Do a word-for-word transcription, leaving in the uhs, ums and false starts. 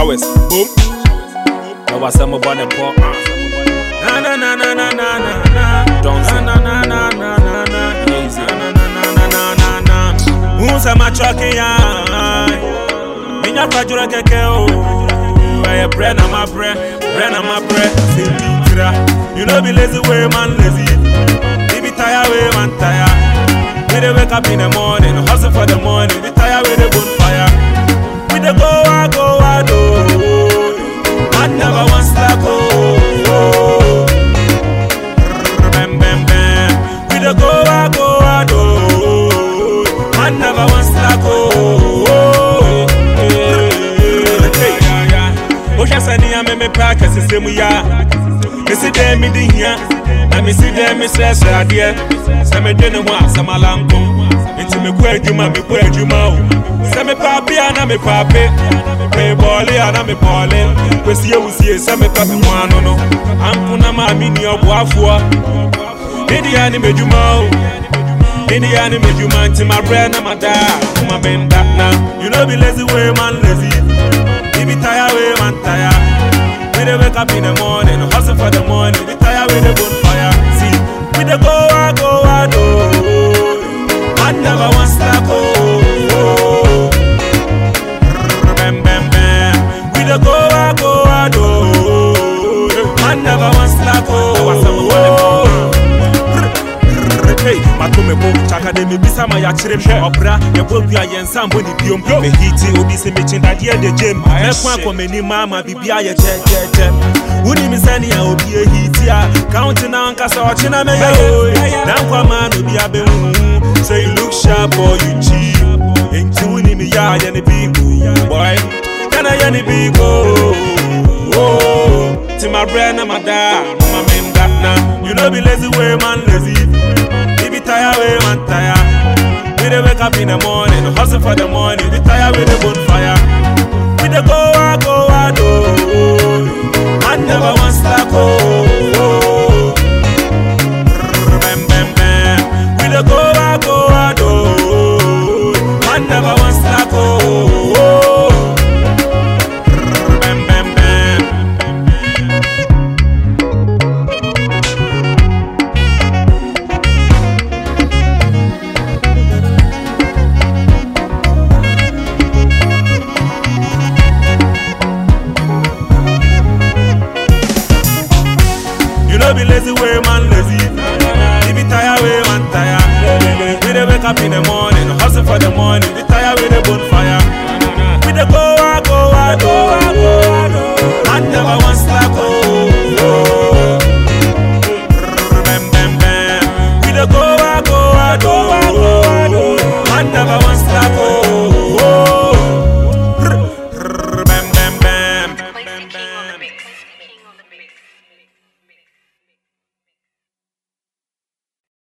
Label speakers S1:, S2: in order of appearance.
S1: showers, boom. There was some about the pop. Na na na na na na na. Don't say na na na na na na. Easy. Na na na na na na na. Who's a machoke ya? Minya kwajura keke o. I bread na my bread, bread na my bread. You know be lazy way man lazy. Be tired way man tired. We dey wake up in the morning, hustle for the money. Be tired with the bonfire. We dey go a go a do. I never want slack oh. Bam bam bam. We dey go a go a do. I never want slack oh. Hey yeah yeah. Oh just any am me pack as say mu ya. Me see them me di here. Na me see them me stress adie. Se me de no a se malanko. Enti me ku adwuma me ku adwuma o. Se me papi ana me papi. Me bole ana me bole. Kwesi ewusie se me papi mu ano no. Ampo na ma mi ni oboafo. Idi ani medwuma o. Idi ani medwuma nti my bread na my da. My bend that now. You know be lazy way man lazy. You be tired way man tired. We dey wake up in the morning, hustle for the money. We tired with the bonfire. See, we dey go a go a do. I never want slack oh. Bam bam bam. We dey go a go a do. I never want slack oh. Hey, matume bo chaka de me bisa ma ya chire obra ye bodua ye nsambo ni biom me hiti obi se me chinda de de jem e kwa kwa mani mama bibia ye che che che wuni mi sani ya obi e hiti a count na anka so china me yo na kwa man obi abe hu say you look sharp or you cheap enti wuni mi ya ye ne big boy kana ye ne big oh ti my brand na my dad my men that now you know be lazy way man lazy. Tired way man tired. We dey wake up in the morning, hustle for the money. We tired with the bonfire. We dey go a go a do. I never want slack oh. Bam bam bam. We dey go a go a do. I never want slack oh. Bam bam bam. Be lazy way man lazy. You be tired way man tired. We dey wake up in the morning, hustle for the money. We tired with the bonfire.